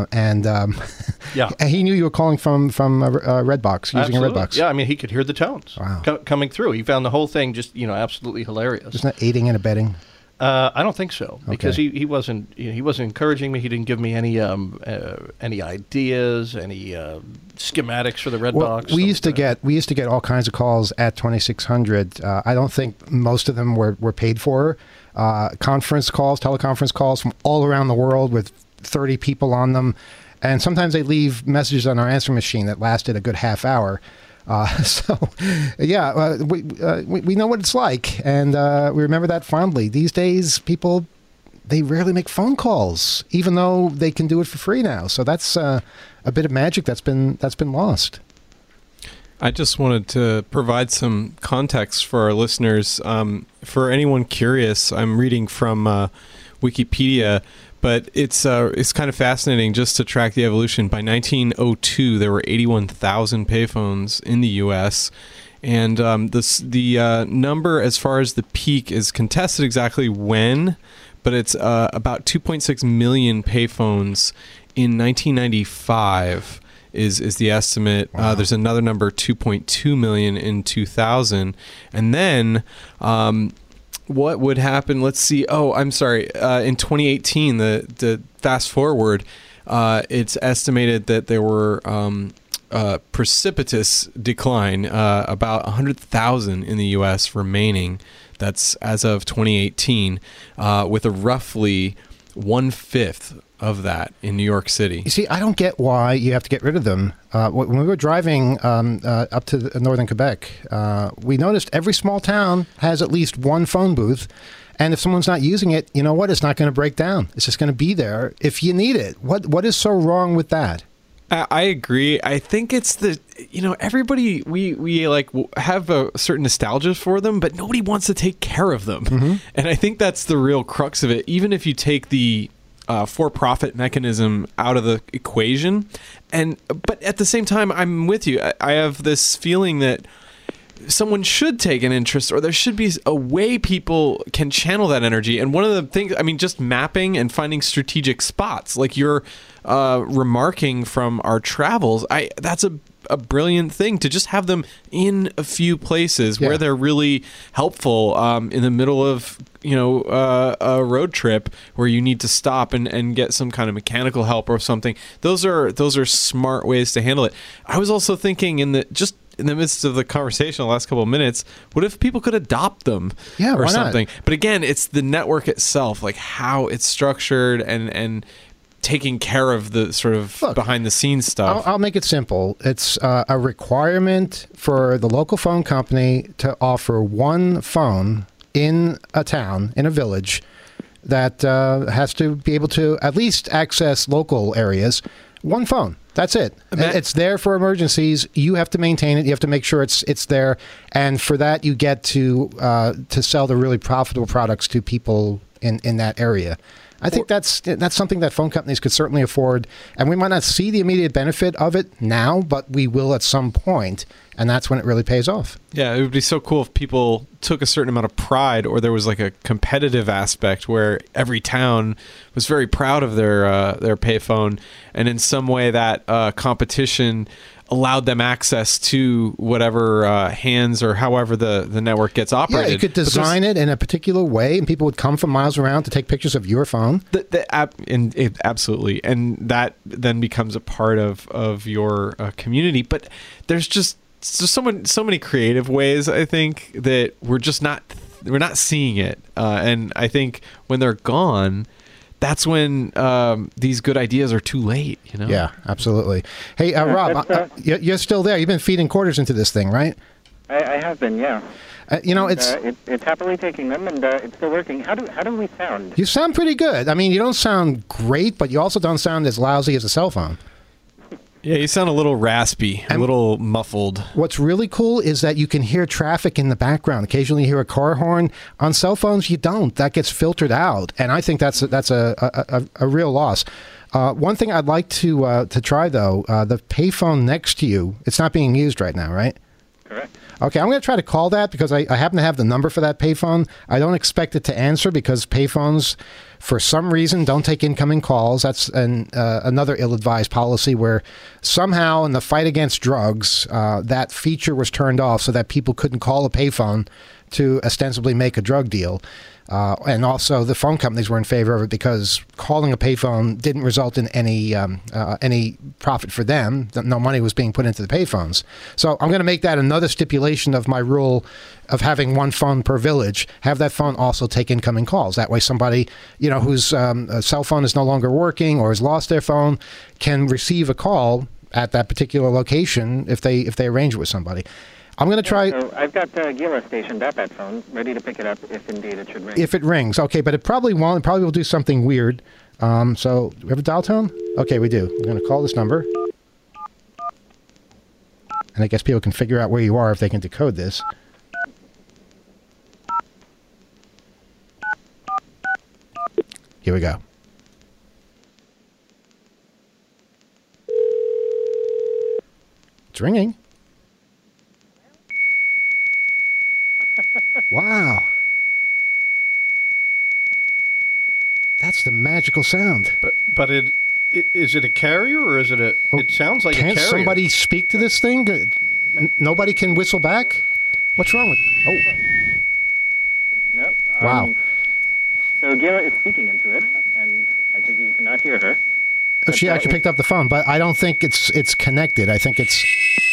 Yeah. He knew you were calling from Redbox, using Absolutely. a Redbox. Yeah, I mean, he could hear the tones coming through. He found the whole thing just, absolutely hilarious. Isn't that aiding and abetting? I don't think so, because he wasn't encouraging me. He didn't give me any ideas, any schematics for the Redbox. Well, we used to get all kinds of calls at 2600. I don't think most of them were paid for. Conference calls, teleconference calls from all around the world with 30 people on them, and sometimes they leave messages on our answering machine that lasted a good half hour. We know what it's like, and we remember that fondly. These days, people, they rarely make phone calls, even though they can do it for free now. So that's a bit of magic that's been lost. I just wanted to provide some context for our listeners. For anyone curious, I'm reading from Wikipedia. But it's kind of fascinating just to track the evolution. By 1902, there were 81,000 payphones in the U.S., and the number as far as the peak is contested exactly when, but it's about 2.6 million payphones in 1995 is the estimate. Wow. There's another number, 2.2 million in 2000, and then. What would happen? Let's see. Oh, I'm sorry. In 2018, the fast forward, it's estimated that there were precipitous decline, about 100,000 in the U.S. remaining. That's as of 2018, with a roughly 1/5 of that in New York City. You see, I don't get why you have to get rid of them. When we were driving up to northern Quebec, we noticed every small town has at least one phone booth. And if someone's not using it, you know what? It's not going to break down. It's just going to be there if you need it. What is so wrong with that? I agree. I think it's everybody, we like have a certain nostalgia for them, but nobody wants to take care of them. Mm-hmm. And I think that's the real crux of it. Even if you take the for-profit mechanism out of the equation, but at the same time, I'm with you. I have this feeling that someone should take an interest, or there should be a way people can channel that energy. And one of the things, just mapping and finding strategic spots, like you're remarking from our travels, that's a brilliant thing to just have them in a few places where they're really helpful, in the middle of a road trip where you need to stop and get some kind of mechanical help or something. Those are smart ways to handle it. I was also thinking in the midst of the conversation the last couple of minutes, what if people could adopt them or something? But again, it's the network itself, like how it's structured and taking care of the sort of Look, behind the scenes stuff. I'll make it simple. It's a requirement for the local phone company to offer one phone in a town, in a village, that has to be able to at least access local areas. One phone. That's it. It's there for emergencies. You have to maintain it. You have to make sure it's there. And for that, you get to sell the really profitable products to people in that area. I think that's something that phone companies could certainly afford, and we might not see the immediate benefit of it now, but we will at some point, and that's when it really pays off. Yeah, it would be so cool if people took a certain amount of pride, or there was like a competitive aspect where every town was very proud of their payphone, and in some way that competition allowed them access to whatever hands or however the network gets operated. Yeah, you could design it in a particular way, and people would come from miles around to take pictures of your phone. Absolutely, and that then becomes a part of your community. But there's just so many creative ways, I think, that we're not seeing it, and I think when they're gone, that's when these good ideas are too late, you know? Yeah, absolutely. Hey, Rob, you're still there. You've been feeding quarters into this thing, right? I have been, yeah. It's happily taking them, and it's still working. How do we sound? You sound pretty good. I mean, you don't sound great, but you also don't sound as lousy as a cell phone. Yeah, you sound a little raspy, a little muffled. What's really cool is that you can hear traffic in the background. Occasionally you hear a car horn. On cell phones, you don't. That gets filtered out, and I think that's a real loss. One thing I'd like to try, though, the payphone next to you, it's not being used right now, right? Correct. Okay, I'm going to try to call that because I happen to have the number for that payphone. I don't expect it to answer because payphones, for some reason, don't take incoming calls. That's another ill-advised policy where somehow in the fight against drugs, that feature was turned off so that people couldn't call a payphone to ostensibly make a drug deal. And also the phone companies were in favor of it because calling a payphone didn't result in any profit for them. No money was being put into the payphones. So I'm going to make that another stipulation of my rule of having one phone per village. Have that phone also take incoming calls. That way somebody, whose cell phone is no longer working or has lost their phone can receive a call at that particular location if they arrange it with somebody. I'm going to try... So I've got Gila stationed at that phone, ready to pick it up if indeed it should ring. If it rings. Okay, but it probably won't. It probably will do something weird. So, do we have a dial tone? Okay, we do. We're going to call this number. And I guess people can figure out where you are if they can decode this. Here we go. It's ringing. Wow. That's the magical sound. But is it a carrier or is it a... It sounds like a carrier. Can't somebody speak to this thing? Nobody can whistle back? What's wrong with... Oh. No. Wow. So Gila is speaking into it, and I think you cannot hear her. She actually picked up the phone, but I don't think it's connected. I think it's...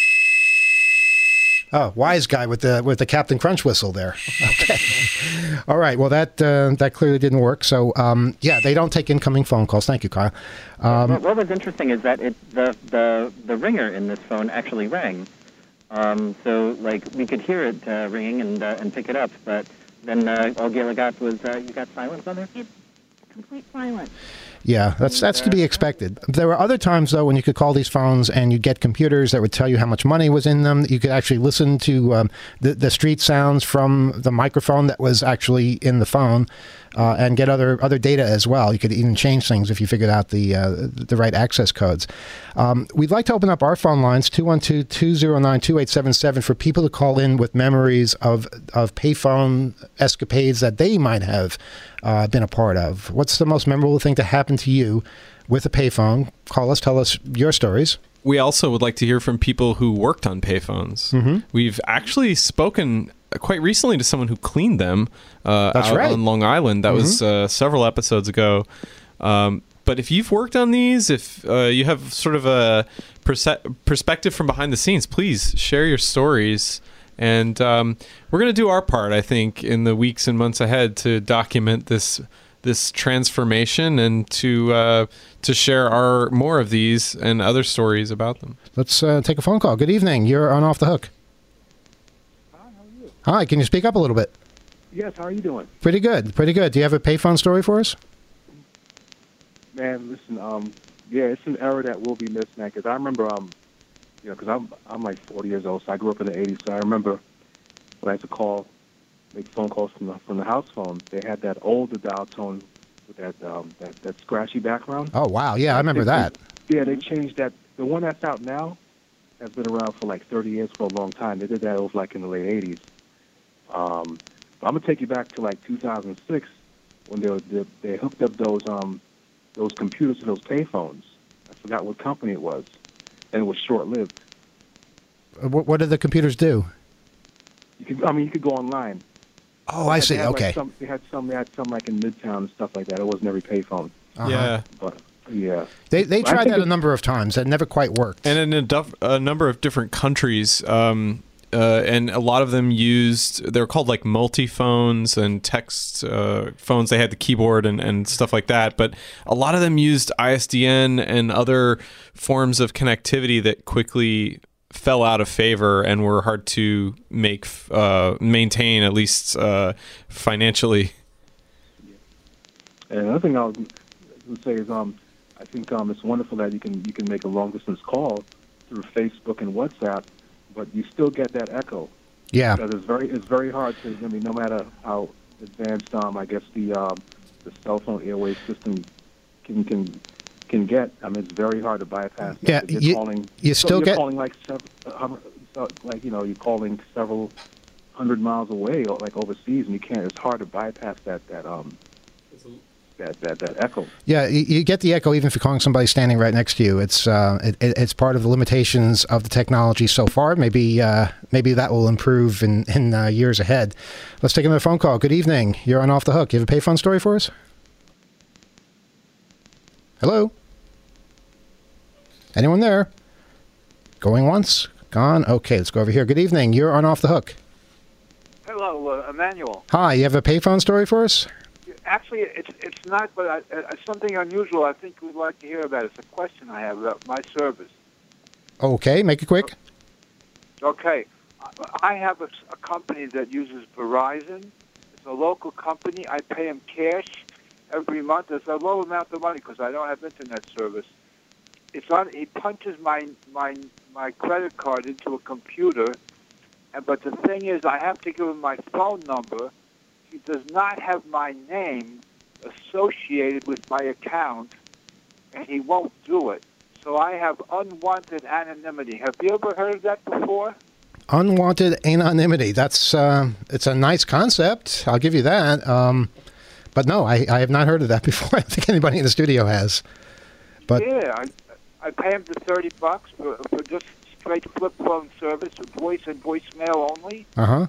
Oh, wise guy with the Captain Crunch whistle there. Okay. All right. Well, that clearly didn't work. So, they don't take incoming phone calls. Thank you, Kyle. What was interesting is that the ringer in this phone actually rang. So, we could hear it ringing and pick it up, but then all Gila got was you got silence on there? It's complete silence. Yeah, that's to be expected. There were other times, though, when you could call these phones and you'd get computers that would tell you how much money was in them. You could actually listen to the street sounds from the microphone that was actually in the phone and get other data as well. You could even change things if you figured out the right access codes. We'd like to open up our phone lines, 212-209-2877, for people to call in with memories of payphone escapades that they might have been a part of. What's the most memorable thing to happen to you with a payphone? Call us, tell us your stories. We also would like to hear from people who worked on payphones. Mm-hmm. We've actually spoken quite recently to someone who cleaned them on Long Island. That was several episodes ago. But if you've worked on these, if you have sort of a perspective from behind the scenes, please share your stories. And we're going to do our part, I think, in the weeks and months ahead to document this this transformation and to share more of these and other stories about them. Let's take a phone call. Good evening. You're on Off the Hook. Hi, how are you? Hi, can you speak up a little bit? Yes, how are you doing? Pretty good, pretty good. Do you have a payphone story for us? Man, listen, yeah, it's an era that will be missed, man, because I remember, because I'm like 40 years old, so I grew up in the 80s, so I remember when I used to make phone calls from the house phone, they had that older dial tone with that scratchy background. Oh, wow. Yeah, I remember that. They changed that. The one that's out now has been around for like 30 years, for a long time. They did that over like in the late 80s. I'm going to take you back to like 2006 when they hooked up those computers to those payphones. I forgot what company it was, and it was short-lived. What did the computers do? You could go online. Oh, I see. They had, Okay. Like, they had some like in Midtown and stuff like that. It wasn't every payphone. Yeah. But yeah. They tried think that a number of times. That never quite worked. And in a number of different countries, and a lot of them they're called like multi-phones and text phones. They had the keyboard and stuff like that. But a lot of them used ISDN and other forms of connectivity that quickly fell out of favor and were hard to maintain, at least financially. And another thing I was going to say is, I think it's wonderful that you can make a long distance call through Facebook and WhatsApp, but you still get that echo. Yeah. Because it's very hard to. I mean, no matter how advanced I guess the cell phone airwave system can get. I mean, it's very hard to bypass. Yeah, you're calling like you're calling several hundred miles away, or like overseas, and you can't. It's hard to bypass that echo. Yeah, you get the echo even if you're calling somebody standing right next to you. It's it's part of the limitations of the technology so far. Maybe that will improve in years ahead. Let's take another phone call. Good evening. You're on Off the Hook. You have a payphone story for us? Hello? Anyone there? Going once? Gone? Okay, let's go over here. Good evening. You're on Off the Hook. Hello, Emmanuel. Hi, you have a payphone story for us? Actually, it's not, but it's something unusual I think we'd like to hear about. It's a question I have about my service. Okay, make it quick. Okay. I have a company that uses Verizon. It's a local company. I pay them cash every month. It's a low amount of money because I don't have internet service. He punches my credit card into a computer, but the thing is, I have to give him my phone number. He does not have my name associated with my account, and he won't do it. So I have unwanted anonymity. Have you ever heard of that before? Unwanted anonymity. That's it's a nice concept. I'll give you that. But no, I have not heard of that before. I don't think anybody in the studio has. But yeah, I pay him the $30 for just straight flip phone service, voice and voicemail only.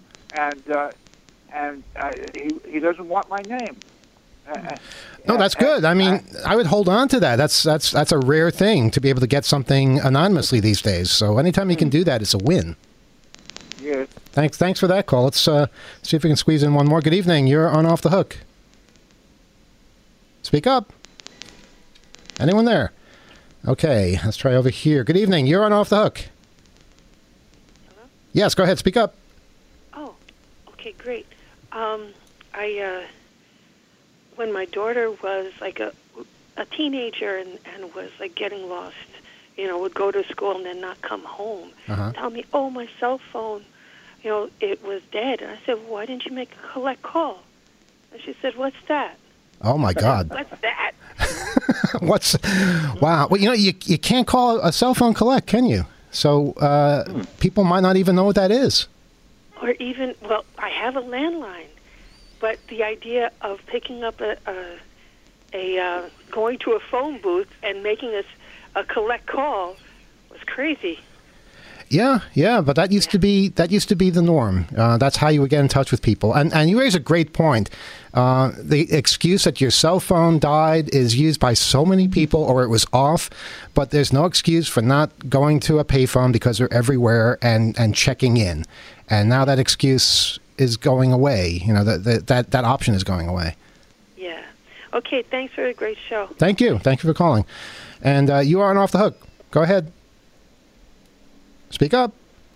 And he doesn't want my name. No, that's good. I mean, I would hold on to that. That's a rare thing to be able to get something anonymously these days. So anytime you can do that, it's a win. Yes. Thanks for that call. Let's see if we can squeeze in one more. Good evening. You're on Off the Hook. Speak up. Anyone there? Okay, let's try over here. Good evening. You're on Off the Hook. Hello? Yes, go ahead. Speak up. Oh, okay, great. When my daughter was like a teenager and was like getting lost, would go to school and then not come home, tell me, oh, my cell phone, it was dead. And I said, why didn't you make a collect call? And she said, what's that? Oh, my God. What's that? Wow. Well, you can't call a cell phone collect, can you? So people might not even know what that is. Or even, well, I have a landline, but the idea of picking up going to a phone booth and making a collect call was crazy. Yeah, but that used to be the norm. That's how you would get in touch with people. And you raise a great point. The excuse that your cell phone died is used by so many people, or it was off. But there's no excuse for not going to a payphone because they're everywhere and checking in. And now that excuse is going away. That option is going away. Yeah. Okay, thanks for a great show. Thank you. Thank you for calling. And you are on Off the Hook. Go ahead. Speak up.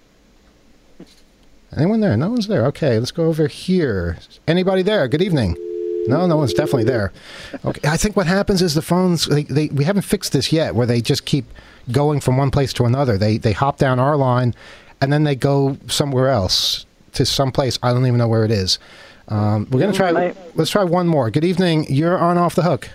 Anyone there? No one's there. Okay, let's go over here. Anybody there? Good evening. No one's definitely there. Okay, I think what happens is the phones, we haven't fixed this yet, where they just keep going from one place to another. They hop down our line, and then they go somewhere else, to some place. I don't even know where it is. We're going to try, let's try one more. Good evening. You're on Off the Hook.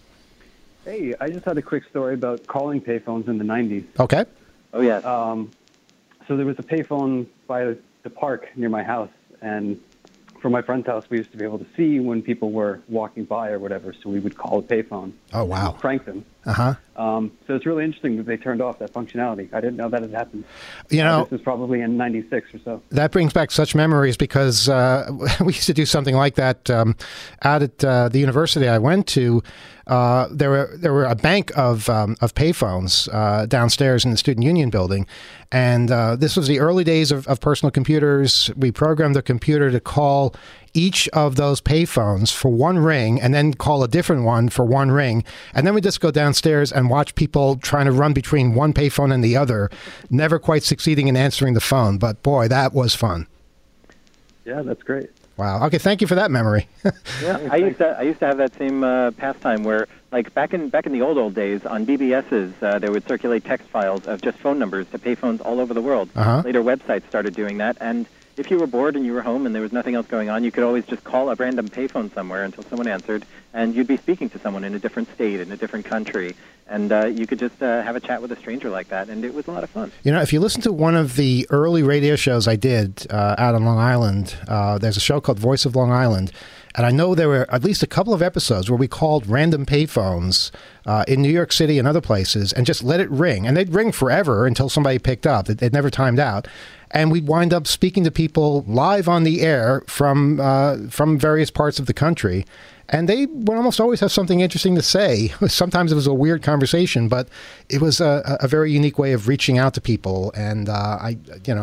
Hey, I just had a quick story about calling payphones in the 90s. Okay. Oh, yeah. So there was a payphone by the park near my house, and from my friend's house, we used to be able to see when people were walking by or whatever, so we would call a payphone. Oh, wow. Crank them. Uh-huh. So it's really interesting that they turned off that functionality. I didn't know that had happened. You know, this was probably in 96 or so. That brings back such memories because we used to do something like that out at the university I went to. There were a bank of payphones downstairs in the Student Union building, and this was the early days of personal computers. We programmed the computer to call each of those payphones for one ring and then call a different one for one ring. And then we just go downstairs and watch people trying to run between one payphone and the other, never quite succeeding in answering the phone. But boy, that was fun. Yeah, that's great. Wow. Okay, thank you for that memory. Yeah, I used to have that same pastime where, like back in the old days, on BBSs, they would circulate text files of just phone numbers to payphones all over the world. Uh-huh. Later, websites started doing that, and if you were bored and you were home and there was nothing else going on, you could always just call a random payphone somewhere until someone answered, and you'd be speaking to someone in a different state, in a different country, and you could just have a chat with a stranger like that, and it was a lot of fun. You know, if you listen to one of the early radio shows I did out on Long Island, there's a show called Voice of Long Island, and I know there were at least a couple of episodes where we called random payphones in New York City and other places and just let it ring. And they'd ring forever until somebody picked up. It never timed out. And we'd wind up speaking to people live on the air from various parts of the country. And they would almost always have something interesting to say. Sometimes it was a weird conversation, but it was a very unique way of reaching out to people. And I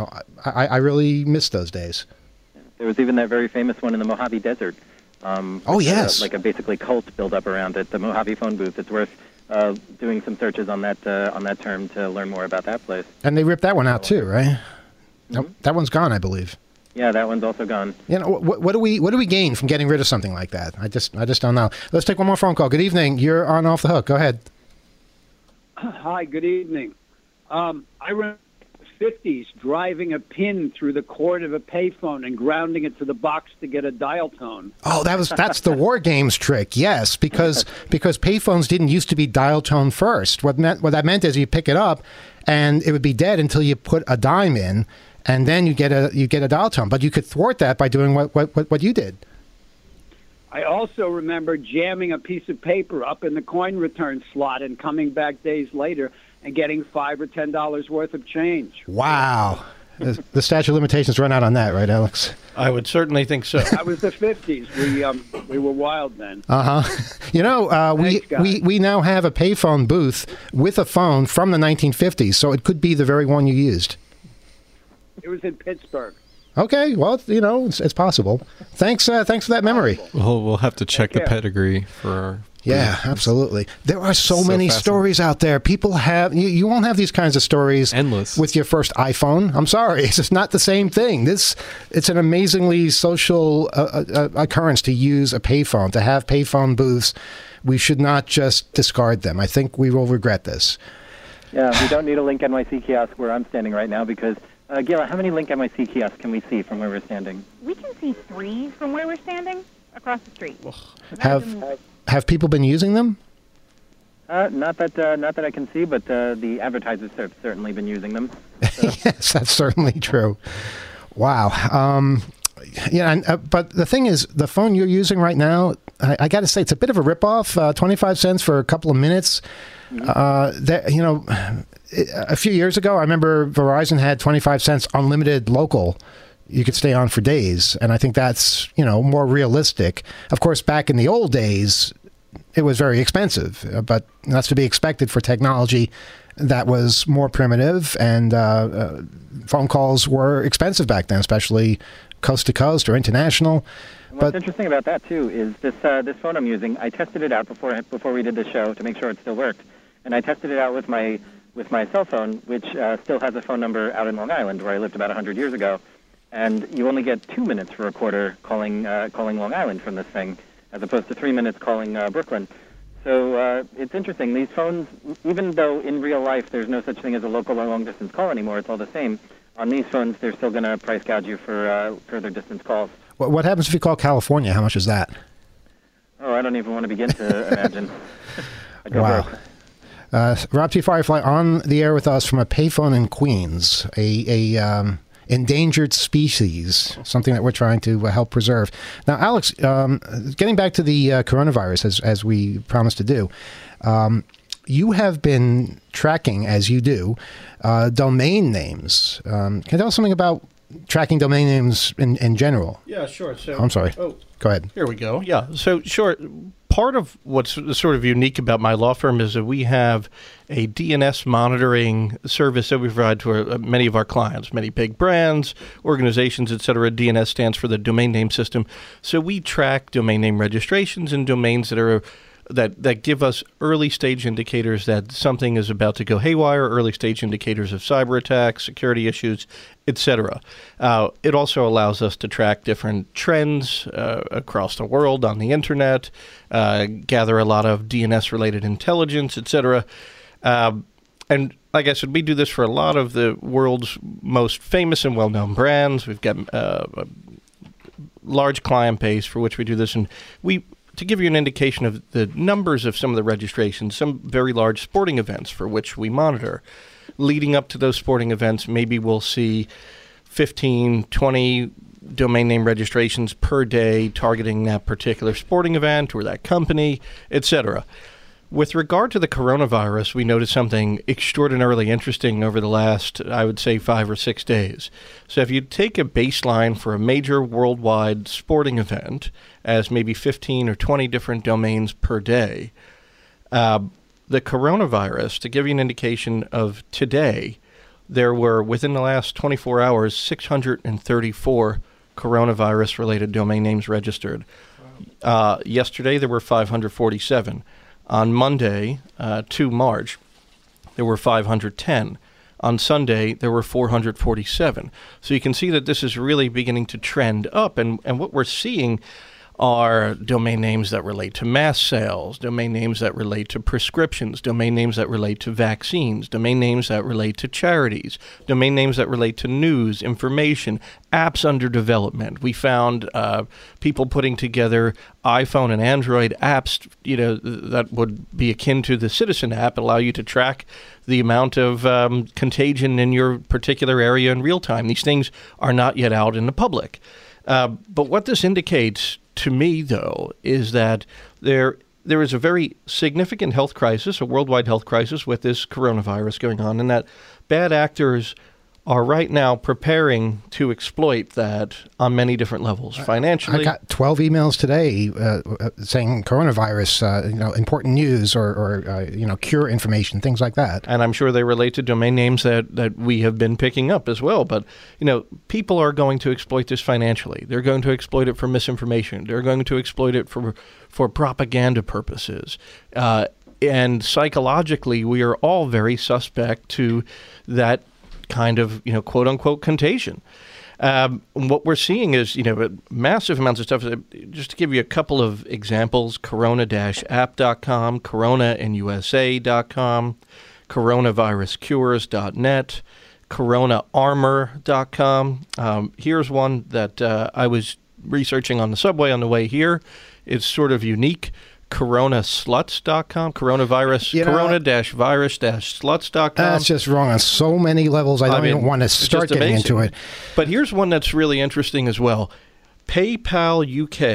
really miss those days. There was even that very famous one in the Mojave Desert. Oh, yes. Like a basically cult built up around it, the Mojave phone booth. It's worth doing some searches on that term to learn more about that place. And they ripped that one out too, right? Mm-hmm. Nope, that one's gone, I believe. Yeah, that one's also gone. You know, what do we gain from getting rid of something like that? I just don't know. Let's take one more phone call. Good evening. You're on Off the Hook. Go ahead. Hi. Good evening. I remember the 50s driving a pin through the cord of a payphone and grounding it to the box to get a dial tone. Oh, that's the War Games trick. Yes, because payphones didn't used to be dial tone first. What that meant is you pick it up, and it would be dead until you put a dime in, and then you get a dial tone. But you could thwart that by doing what you did. I also remember jamming a piece of paper up in the coin return slot and coming back days later and getting $5 or $10 worth of change. Wow. The statute of limitations run out on that, right, Alex? I would certainly think so. That was the 50s. We were wild then. Uh-huh. You know, we now have a payphone booth with a phone from the 1950s, so it could be the very one you used. It was in Pittsburgh. Okay, well, you know, it's possible. Thanks for that memory. We'll have to check the pedigree for our... Yeah, absolutely. There are so many stories out there. People have you won't have these kinds of stories endless with your first iPhone. I'm sorry, it's just not the same thing. It's an amazingly social occurrence to use a payphone, to have payphone booths. We should not just discard them. I think we will regret this. Yeah, we don't need a Link NYC kiosk where I'm standing right now because, Gila, how many Link NYC kiosks can we see from where we're standing? We can see 3 from where we're standing across the street. Have people been using them? Not that I can see, but the advertisers have certainly been using them. So. Yes, that's certainly true. Wow. But the thing is, the phone you're using right now, I got to say, it's a bit of a ripoff. 25 cents for a couple of minutes. A few years ago, I remember Verizon had 25 cents unlimited local. You could stay on for days, and I think that's, more realistic. Of course, back in the old days, it was very expensive, but that's to be expected for technology that was more primitive, and phone calls were expensive back then, especially coast to coast or international. What's interesting about that too is this phone I'm using. I tested it out before we did the show to make sure it still worked, and I tested it out with my cell phone, which still has a phone number out in Long Island where I lived about 100 years ago, and you only get 2 minutes for a quarter calling Long Island from this thing, as opposed to 3 minutes calling Brooklyn. So it's interesting. These phones, even though in real life there's no such thing as a local or long-distance call anymore, it's all the same. On these phones, they're still going to price gouge you for further distance calls. What happens if you call California? How much is that? Oh, I don't even want to begin to imagine. Wow. Rob T. Firefly on the air with us from a payphone in Queens, a endangered species, something that we're trying to help preserve. Now, Alex, getting back to the coronavirus, as we promised to do, you have been tracking, as you do, domain names. Can you tell us something about tracking domain names in general? Yeah, sure. So, I'm sorry. Oh, go ahead. Here we go. Yeah. So, sure. Part of what's sort of unique about my law firm is that we have a DNS monitoring service that we provide to many of our clients, many big brands, organizations, et cetera. DNS stands for the domain name system. So we track domain name registrations and domains that give us early stage indicators that something is about to go haywire, early stage indicators of cyber attacks, security issues, etc. It also allows us to track different trends across the world on the internet, gather a lot of DNS-related intelligence, etc. And like I said, we do this for a lot of the world's most famous and well-known brands. We've got a large client base for which we do this, and to give you an indication of the numbers of some of the registrations, some very large sporting events for which we monitor. Leading up to those sporting events, maybe we'll see 15, 20 domain name registrations per day targeting that particular sporting event or that company, etc. With regard to the coronavirus, we noticed something extraordinarily interesting over the last, I would say, 5 or 6 days. So if you take a baseline for a major worldwide sporting event as maybe 15 or 20 different domains per day, the coronavirus, to give you an indication of today, there were, within the last 24 hours, 634 coronavirus-related domain names registered. Yesterday, there were 547. On Monday, 2 March, there were 510. On Sunday, there were 447. So you can see that this is really beginning to trend up. And what we're seeing are domain names that relate to mass sales, domain names that relate to prescriptions, domain names that relate to vaccines, domain names that relate to charities, domain names that relate to news, information, apps under development. We found people putting together iPhone and Android apps, that would be akin to the Citizen app, allow you to track the amount of contagion in your particular area in real time. These things are not yet out in the public. But what this indicates to me, though, is that there is a very significant health crisis, a worldwide health crisis with this coronavirus going on, and that bad actors are right now preparing to exploit that on many different levels, financially. I got 12 emails today saying coronavirus, important news or cure information, things like that. And I'm sure they relate to domain names that we have been picking up as well. But, people are going to exploit this financially. They're going to exploit it for misinformation. They're going to exploit it for propaganda purposes. And psychologically, we are all very suspect to that kind of, quote unquote contagion. What we're seeing is, massive amounts of stuff. Just to give you a couple of examples, corona-app.com, coronainUSA.com, coronaviruscures.net, coronaarmor.com. Here's one that I was researching on the subway on the way here. It's sort of unique. coronasluts.com, corona-virus-sluts.com. That's just wrong on so many levels. I don't even want to start getting into it. But here's one that's really interesting as well. PayPal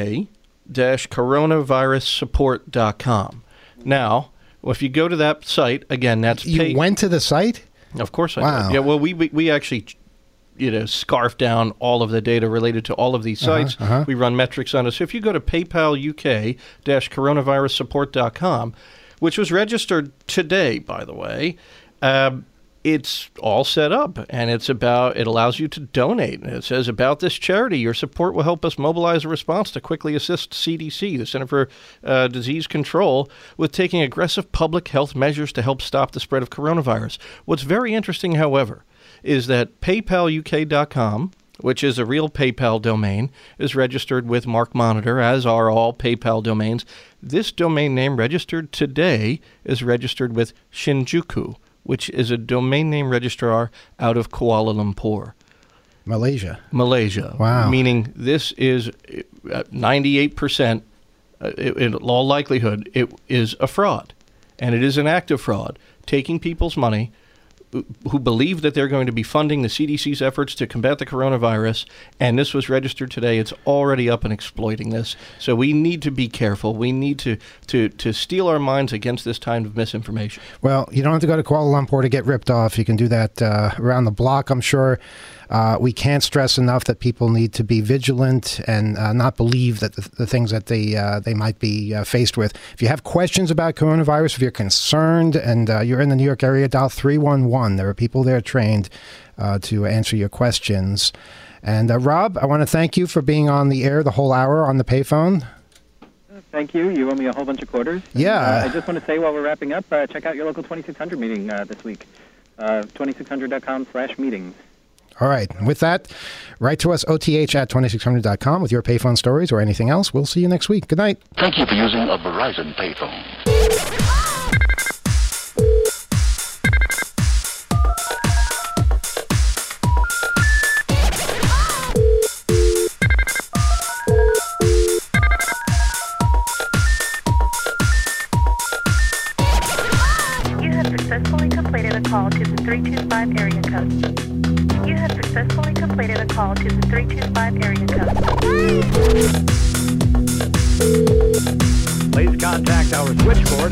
UK-coronavirussupport.com. Now, if you go to that site, again, that's... You went to the site? Of course I did. Yeah, well, we actually... scarf down all of the data related to all of these sites. We run metrics on it. So if you go to PayPal UK-coronavirussupport.com, which was registered today, by the way, it's all set up, and it allows you to donate. And it says, about this charity, your support will help us mobilize a response to quickly assist CDC, the Center for Disease Control, with taking aggressive public health measures to help stop the spread of coronavirus. What's very interesting, however, is that PayPalUK.com, which is a real PayPal domain, is registered with Mark Monitor, as are all PayPal domains. This domain name registered today is registered with Shinjuku, which is a domain name registrar out of Kuala Lumpur. Malaysia. Wow. Meaning this is 98%, in all likelihood, it is a fraud. And it is an act of fraud, taking people's money who believe that they're going to be funding the CDC's efforts to combat the coronavirus, and this was registered today. It's already up and exploiting this. So we need to be careful. We need to steel our minds against this kind of misinformation. Well, you don't have to go to Kuala Lumpur to get ripped off. You can do that around the block, I'm sure. We can't stress enough that people need to be vigilant and not believe that the things that they might be faced with. If you have questions about coronavirus, if you're concerned and you're in the New York area, dial 311. There are people there trained to answer your questions. And Rob, I want to thank you for being on the air the whole hour on the payphone. Thank you. You owe me a whole bunch of quarters. Yeah. I just want to say while we're wrapping up, check out your local 2600 meeting this week. 2600.com/meetings. All right. With that, write to us, OTH@2600.com with your payphone stories or anything else. We'll see you next week. Good night. Thank you for using a Verizon payphone. You have successfully completed a call to the 325 area code. You have successfully completed a call to the 325 area code. Please contact our switchboard.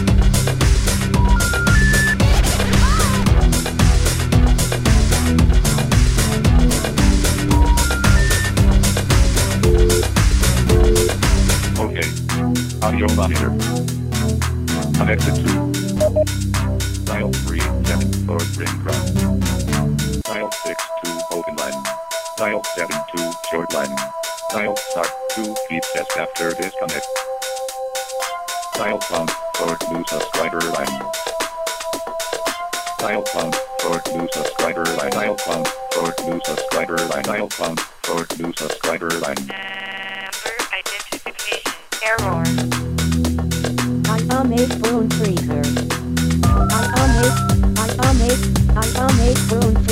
Okay. Audio monitor. Connected to dial 374 ring cross. Dial 62 open line. Dial 72 short line. Dial start 2 keep test after disconnect. Dial pound for new subscriber line. Dial pound for new subscriber line. Dial pound for new subscriber line. Dial pound for new subscriber line. Number identification error. I am a phone freezer. I am a phone freezer.